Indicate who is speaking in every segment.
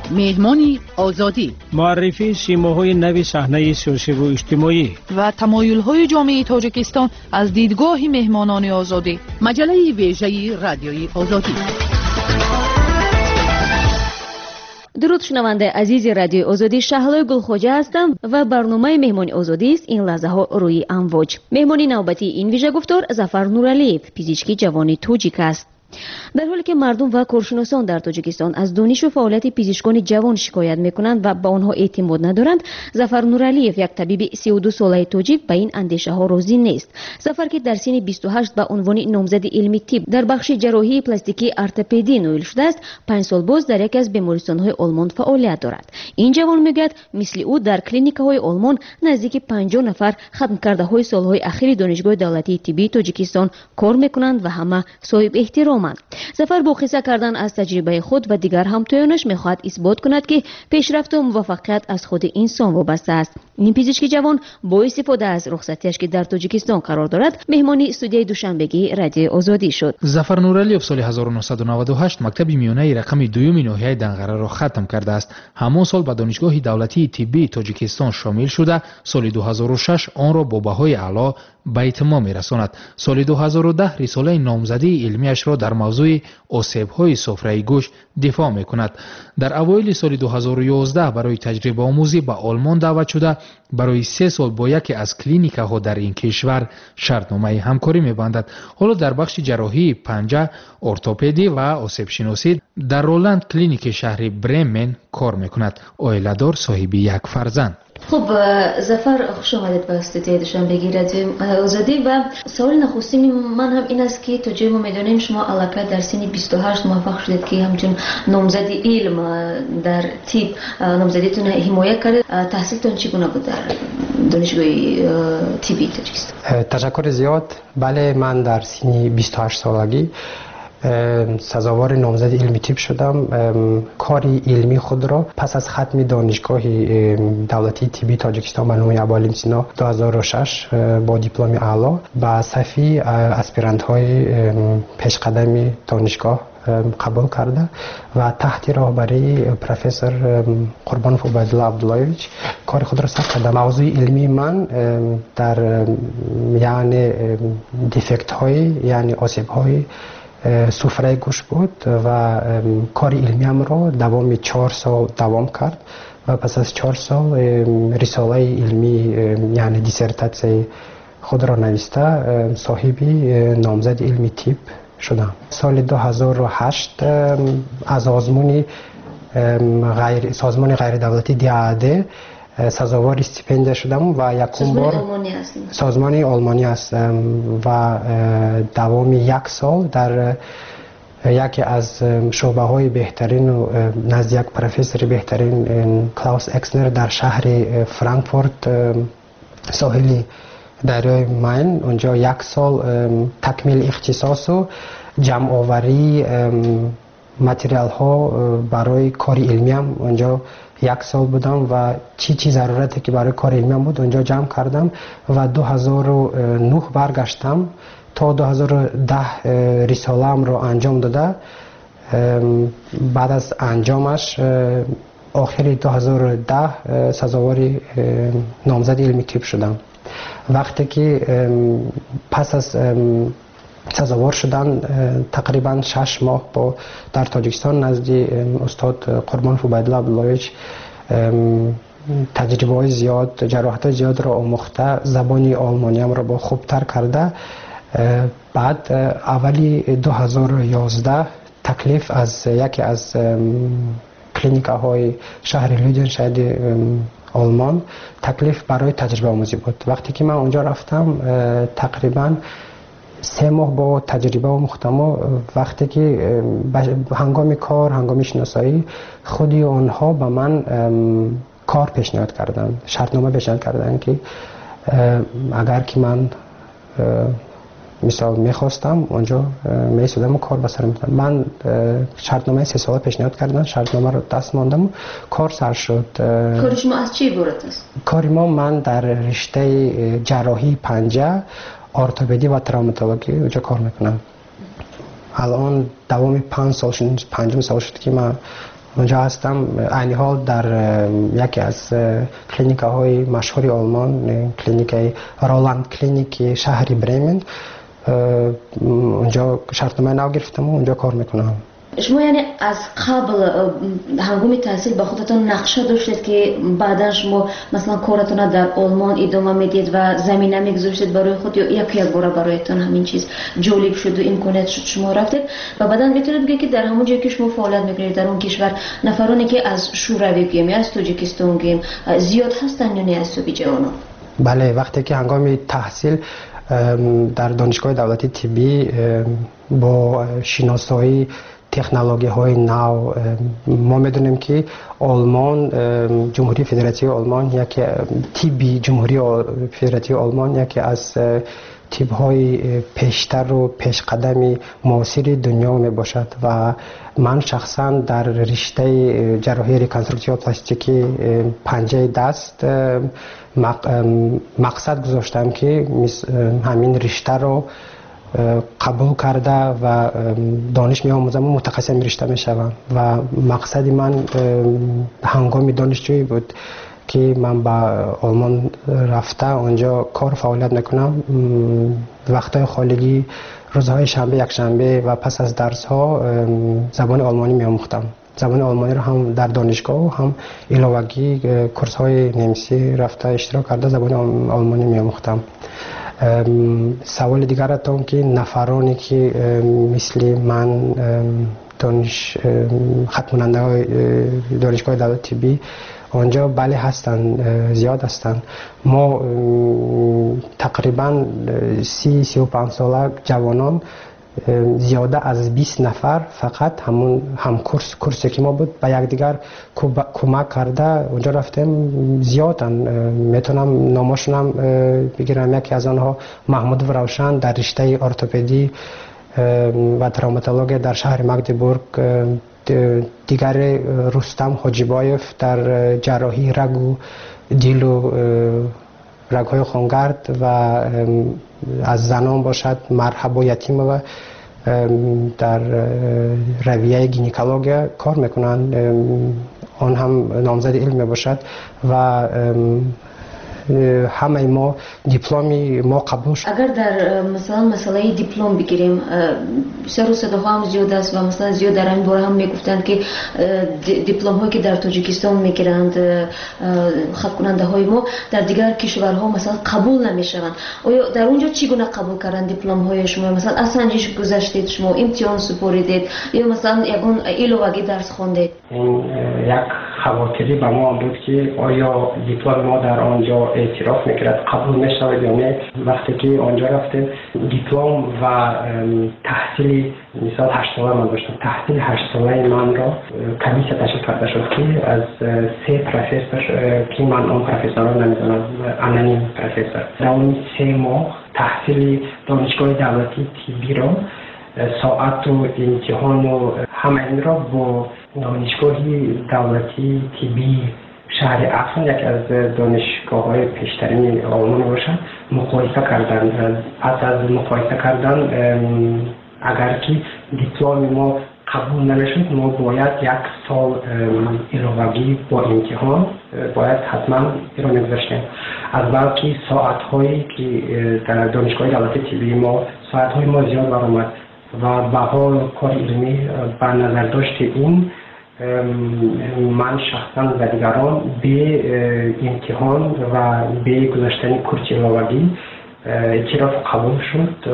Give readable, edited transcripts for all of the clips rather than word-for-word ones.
Speaker 1: مهمانی آزادی،
Speaker 2: معرفی سیماهای نوی صحنه سیاسی و اجتماعی
Speaker 1: و تمایل‌های جامعه تاجیکستان از دیدگاه مهمانان آزادی. مجله ویژه رادیوی آزادی.
Speaker 3: درود شنونده عزیز رادیوی آزادی، شهلا گلخوجه هستم و برنامه مهمانی آزادی است این لحظه ها روی امواج. مهمانی نوبتی این ویژه گفتار ظفر نورعلیев، پزشکی جوان تاجیک است. در حالی که مردم و کارشناسان در تاجیکستان از دانش و فعالیت پزشکان جوان شکایت میکنند و به آنها اعتماد ندارند، ظفر نورعلیев، یک طبیب 32 ساله تاجیک، به این اندیشه ها راضی نیست. ظفر که در سن 28 به عنوان نامزد علمی طب در بخش جراحی پلاستیکی ارتوپدی نویل شده است، 5 سال باز در یک از بیمارستان‌های آلمان فعالیت دارد. این جوان میگوید مثل او در کلینیک‌های آلمان نزدیک 50 نفر ختم کرده های سالهای اخیر دانشگاه دولتی طبی تاجیکستان کار میکنند و همه صاحب احترامند. ظفر با قصه کردن از تجربه خود و دیگر همتایانش میخواهد اثبات کند که پیشرفت و موفقیت از خود انسان وابسته است. این پزشک جوان با استفاده از رخصتیش که در تاجیکستان قرار دارد مهمانی استودیوی دوشنبگی رادیو آزادی شد.
Speaker 4: ظفر نورعلیев سال 1998 مکتب میانه رقم دوم ناحیه دنقره را ختم کرده است. همان سال به دانشگاه دولتی طبی تاجیکستان شامل شده، سال 2006 آن را با بهای اعلی به اتمام میرساند. سال 2010 رساله نامزدی علمیش را در موضوع آسیب‌های سفره گوشت دفاع می‌کند. در اوایل سال 2011 برای تجربه آموزی به آلمان دعوت شده، برای 3 سال با یکی از کلینیک‌ها در این کشور شرطنامه همکاری می‌بندد. حالا در بخش جراحی پنجه، ارتوپدی و آسیب شناسی در رولند کلینیک شهر برمن کار می‌کند. عائله‌دار، صاحب یک فرزند.
Speaker 3: خب ظفر، خوش آمدید به استودیوی دوشنبگی رادیو آزادی. و سوال نخستین من هم این است که تو جای ما میدونیم شما علاقه در سن 28 موفق شدید که همچون نامزد علم در طب نامزدیتون حمایت کردید. تحصیلتون چگونه بود در دانشگاه طبی تاجیکستان؟
Speaker 5: تشکر زیاد. بله، من در سن 28 سالگی سزاوار نامزد علمی طب شدم. کاری علمی خود را پس از ختم دانشگاه دولتی طبی تاجیکستان به نام ابوعلی سینا 2006 با دیپلم اعلی به صفی اسپیرانت های پیشقدم دانشگاه قبول کرده و تحت راهبری پروفسور قربانوف عبیدالله عبداللهویچ کار خود را ثبت کرده. موضوع علمی من در یعنی دیفکت های یعنی آسیب های سفره گوشت بود و کار علمیم را دوام 4 سال دوام کرد و پس از 4 سال رساله علمی یعنی دیسرتاسیون خود را نوشته صاحب نامزد علمی طب شدم. سال 2008 از سازمان غیر دولتی DAAD سزاوار استیپندیا شدم و یکم بار سازمان آلمانی هستم و دوام 1 سال در یکی از شعبه های بهترین و نزد یک پروفسور بهترین کلاوس اکسنر در شهر فرانکفورت ساحلی دریای ماین، اونجا 1 سال تکمیل اختصاص و جمع آوری متریال ها برای کار علمیم اونجا 1 سال بودم و چی ضرورتی که برای کار علمیم بود اونجا جمع کردم و 2009 برگشتم تا 2010 رساله‌ام را انجام داده. بعد از انجامش آخر 2010 سزاوار نامزد علمی طب شدم. وقتی که پس از سزاوار شدن تقریبا 6 ماه با در تاجیکستان نزد استاد قربانوف عبیدالله عبداللهویچ تجربه های زیاد، جراحت های زیاد را آموخته، زبان آلمانی هم را با خوبتر کرده. بعد اولی 2011 تکلیف از یکی از کلینیکه های شهر لودن شهر آلمان تکلیف برای تجربه آموزی بود. وقتی که من اونجا رفتم تقریبا 3 ماه با تجربه آموختم و وقتی که هنگام کار، هنگام شناسایی خودی آنها به من کار پیشنهاد کردن، شرطنامه پیشنهاد کردن که اگر که من مثال میخواستم اونجا میسودم و کار بسر میدم. من شرطنامه 3 ساله پیشنهاد کردن، شرطنامه رو دست ماندم و کار سر شد.
Speaker 3: کار شما از چی عبارت است؟ کار
Speaker 5: من در رشته جراحی پنجه، ارتوپدی و تروماتولوژی اونجا کار میکنم. الان دوام 5 سال شد، 5 سال شد که من اونجا هستم. عین حال در یکی از کلینیک‌های مشهور آلمان، کلینیک رولاند کلینیک شهر برمن، اونجا شرطنامه نو گرفتم و اونجا کار میکنم.
Speaker 3: شما یعنی از قبل هنگام تحصیل با خودتون نقشه داشتید که بعدا شما مثلا کارتون در آلمان ادامه میدید و زمینه میگذاشتید برای خود، یا یک بار برایتون همین چیز جالب شد و امکانات شد شما رفتید و بعدا میتونید بگید که در همون جایی که شما فعالیت میکنید در اون کشور نفرانی که از شوروی گیم یا از تاجیکستان گیم زیاد هستن یا نه از سوی جهان؟
Speaker 5: بله، وقتی که هنگام تحصیل در دانشگاه دولتی طبی با شناسایی تکنولوژی های نو ما میدونیم که آلمان، جمهوری فدراتیو آلمان، یکی طبی جمهوری فدراتیو آلمان یکی از طب های پیشتر و پیشقدمی معاصر دنیا می باشد و من شخصا در رشته جراحی ریکنستروکتیو پلاستیکی پنجه دست مقصد گذاشتم که همین رشته رو قبول کرده و دانش می آموزم و متخصص رشته می شوم و مقصد من هنگام دانشجویی بود که من با آلمان رفته اونجا کار فعالیت میکنم. وقتهای خالگی روزهای شنبه، یک شنبه و پس از درس ها زبان آلمانی می آموختم. زبان آلمانی رو هم در دانشگاه و هم علاوگی کورس های نمیسی رفته اشتراک کرده زبان آلمانی می آموختم. سوال دیگرتون که نفرانی که مثل من ختم کننده های دانشگاه دولتی طبی آنجا بله هستن، زیاد هستن. ما تقریبا 30-35 ساله جوانان زیاده از 20 نفر فقط هم کورسی که ما بود به یکدیگر کمک کرده اونجا رفتیم. زیادن، میتونم نامشونم بگیرم. یکی از آنها محمود روشن در رشته ارتوپدی و تروماتولوژی در شهر مگدبورگ، دیگر رستم حاجیبایف در جراحی رگ و دیل و رگ‌های خونگرد و از زنان باشد مرحبا یتیمова در رویه گینکولوژی کار میکنن، آن هم نامزد علم باشد و همه ما دیپلمی ما قبول شد.
Speaker 3: اگر در مثلا مسئله دیپلم بگیریم، سر و صداها هم زیاد است و مثلا زیاد در این باره هم میگفتند که دیپلم هایی که در تاجیکستان میگیرند ختم کننده های ما در دیگر کشورها مثلا قبول نمیشوند. آیا در اونجا چگونه قبول کردن دیپلم های شما؟ مثلا از سنجش گذشتید شما، امتحان سپردید یا مثلا یگان علاوگی درس خواندید؟
Speaker 5: یک خواطری به ما بود که آیا دیپلم ما در آنجا اعتراف میکرد، قبول میشود یا نه. وقتی که آنجا رفتیم دیپلم و تحصیل مثال 8 ساله من داشتم، تحصیل 8 ساله من را کمیسیه تشکیل کرده شد که از 3 پروفسور که من اون پروفسورها نمیدونم، انونیم پروفسور، در اون 3 ماه تحصیل دانشگاه دولتی طبی را ساعت و امتحان و همه این را با دانشگاه دولتی طبی شهر افغان، یک از دانشگاه‌های پیشترین آلمان باشد، مقایسه کردن. پس از مقایسه کردن اگر که دیپلم ما قبول نمیشد ما باید 1 سال علاوگی با امتحان باید حتما ایران میگذاشتیم. از بلکه ساعت‌هایی که در دانشگاه دولتی طبی ما ساعت‌های ما زیاد برآمد و به حال کار علمی به نظر داشت این من شخصا و دیگران به امتحان و به گذاشتن کورس علاوگی اعتراف قبول شد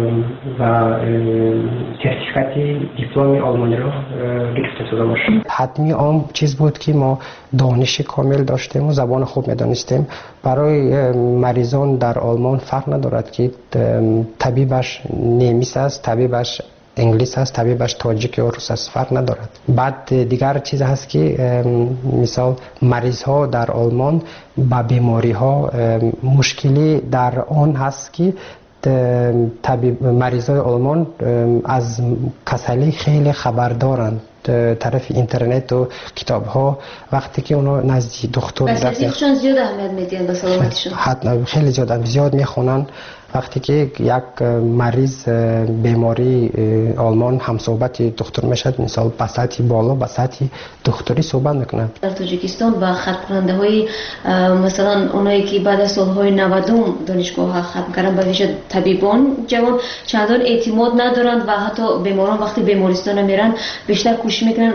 Speaker 5: و سرتیفیکات دیپلم آلمانی را گرفته شده باشد. حتمی آن چیز بود که ما دانش کامل داشتیم و زبان خوب میدانستیم. برای مریضان در آلمان فرق ندارد که طبیبش نیمیس است، طبیبش انگلیس هست، طبیبش تاجیک یا روس است، فرق ندارد. بعد دیگر چیز هست که مثال مریض ها در آلمان با بیماری ها مشکلی در آن هست که مریض های آلمان از کسلی خیلی خبر دارند طرف اینترنت و کتاب ها وقتی که اونا نزد دکتر
Speaker 3: رفتن زیاد اهمیت میدن به سلامتیشون،
Speaker 5: حتما خیلی زیاد میخونن. وقتی که یک مریض بیماری آلمان هم صحبت دکتر میشد، مثلا به سطح بالا به سطح دکتری صحبت میکنن.
Speaker 3: در تاجیکستان با ختم کننده های مثلا اونایی که بعد از سالهای 90 دانشگاه ختم کردن، به ویژه طبیبان جوان چندان اعتماد ندارند و حتی بیماران وقتی بیمارستان میرن بیشتر کوشش میکنن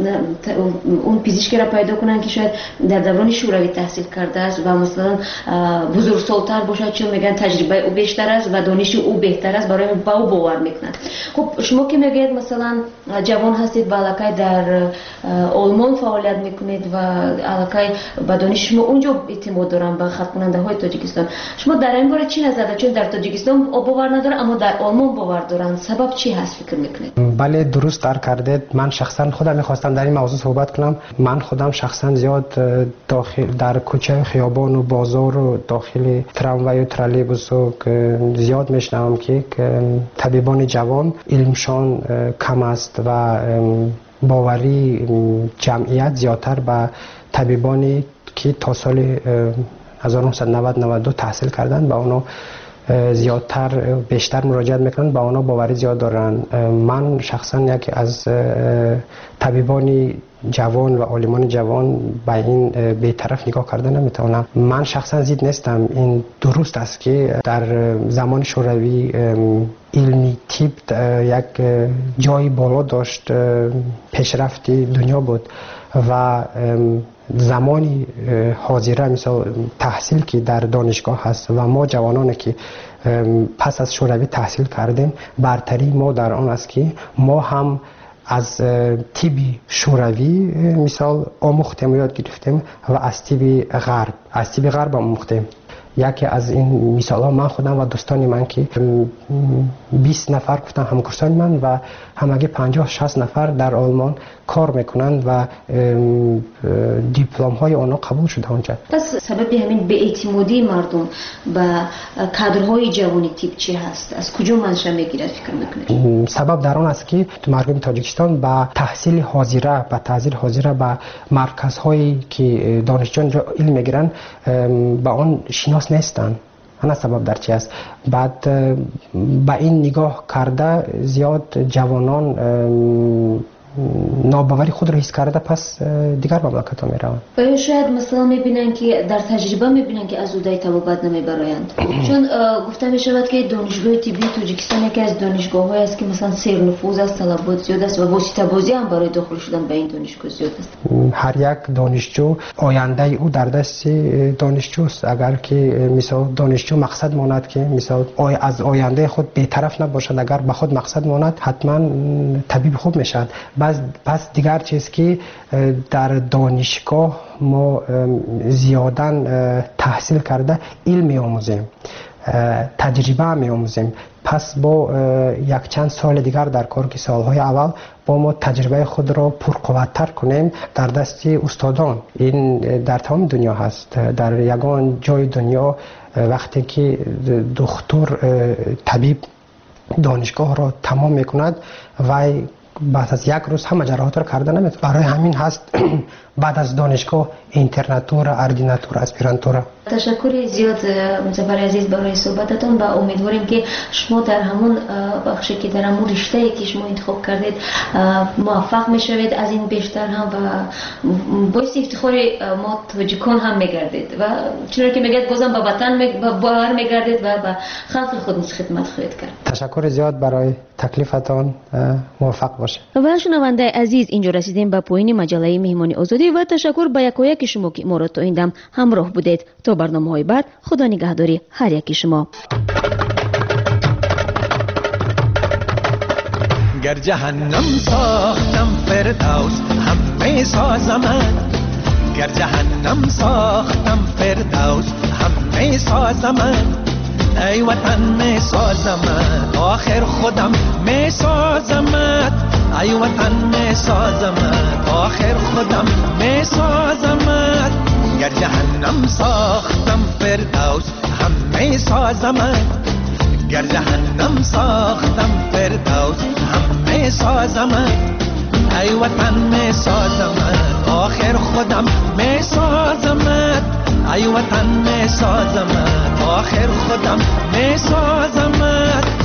Speaker 3: اون پزشکی را پیدا کنن که شاید در دوران شوروی تحصیل کرده است و مثلا بزرگسال‌تر باشه، چون میگن تجربه او بیشتر است و دانش او بهتر است، برای با او باور میکنن. خب شما که میگید مثلا جوان هستید و علاقه در آلمان فعالیت میکنید و علاقه به دانش شما اونجا اعتماد دارن به ختم کننده های تاجیکستان، شما در این باره چی نظر دارید؟ چون در تاجیکستان باور ندارن اما در آلمان باور دارن، سبب چی هست فکر میکنید؟
Speaker 5: بله درست کردید. من شخصا خودم میخواستم در این موضوع صحبت کنم. من خودم شخصا زیاد داخل در کوچه خیابان و بازار و داخل تراموای و ترالیبوس زیاد میشنوم که طبیبان جوان علمشان کم است و باوری جمعیت زیادتر به طبیبانی که تا سال 1990-92 تحصیل کردن با اونا بیشتر مراجعت میکنن، با اونا باوری زیاد دارن. من شخصا یکی از طبیبان جوان و عالمان جوان به این بی‌طرف نگاه کردن نمیتونم. من شخصا زید نیستم. این درست است که در زمان شوروی علمی طب یک جای بالا داشت، پیشرفت دنیا بود و زمانی حاضره مثل تحصیل که در دانشگاه هست و ما جوانانی که پس از شوروی تحصیل کردیم، برتری ما در آن است که ما هم از طب شوروی مثال آموختیم و یاد گرفتیم و از طب غرب آموختیم. یکی از این مثال ها من خودم و دوستان من که 20 نفر گفتن همکاران من و همگی 50-60 نفر در آلمان کار میکنند و دیپلم های آنها قبول شده اونجا.
Speaker 3: پس سبب همین بی‌اعتمادی مردم به کادرهای جوانی تیپ چی هست؟ از کجا منشأ میگیرد فکر میکنید؟
Speaker 5: سبب در آن است که مردم تاجیکستان به تحصیل حاضره به مرکزهایی که دانشجویان علم میگیرن به آن شناس نیستن. انا سبب در چی است؟ بعد با این نگاه کرده زیاد جوانان ناباوری خود را حس کرده پس دیگر مملکت ها می روند.
Speaker 3: و شاید مثلا میبینن که در تجربه میبینن که از اودای تبابت نمیبرایند، چون گفته می شود که دانشگاه طبی تاجیکستان یکی از دانشگاه های است که مثلا سیر نفوذ است، طلبات زیاد است و واسطه بازی هم برای داخل شدن به این دانشگاه زیاد است.
Speaker 5: هر یک دانشجو آینده او در دست دانشجوست. اگر که مثلا دانشجو مقصد ماند که مثلا از آینده خود بی‌طرف نباشد، اگر به خود مقصد ماند حتما طبیب خوب میشد. پس دیگر چیز که در دانشگاه ما زیاداً تحصیل کرده علم می آموزیم، تجربه می آموزیم. پس با یک چند سال دیگر در کار که سالهای اول با ما تجربه خود را پرقوت‌تر کنیم در دست استادان. این در تمام دنیا هست. در یگان جای دنیا وقتی که دکتر طبیب دانشگاه را تمام میکند و بعد از یک روز همه جراحات را کرده نمیتونه. برای همین هست بعد از دانشگاه اینترناتور، اردیناتور، اسپیرانتور.
Speaker 3: تشکر زیاد مظفر عزیز برای صحبتتون و امیدواریم که شما در همون بخشی که در همون رشته‌ای که شما انتخاب کردید موفق میشوید، از این بیشتر هم و باعث افتخار ما تاجیکان هم میگردید و چون که میگید بازم به وطن باور میگردید و به خلق خود خدمت خواهید کرد.
Speaker 5: تشکر زیاد برای تکلیفتان. موفق باشه.
Speaker 3: و شنونده عزیز، اینجا رسیدیم به پایان مجله مهمانی آزادی و تشکر به یکایک شما که ما را تا این دم همراه بودید. تا برنامه‌های بعد، خدا نگهداری هر یکی شما.
Speaker 6: گر جهنم ساختم فردوس همه سازمت، گر جهنم ساختم فردوس همه سازمت، ای وطن می سازمت آخر خودم می سازمت، ای وطن می سازمت آخر خودم می سازمت، گر جهنم ساختم فردوس همه سازمت، گر جهنم ساختم فردوس همه سازمت، ای وطن می سازمت آخر خودم می سازمت ای وطن می سازمت آخر خودم می سازمت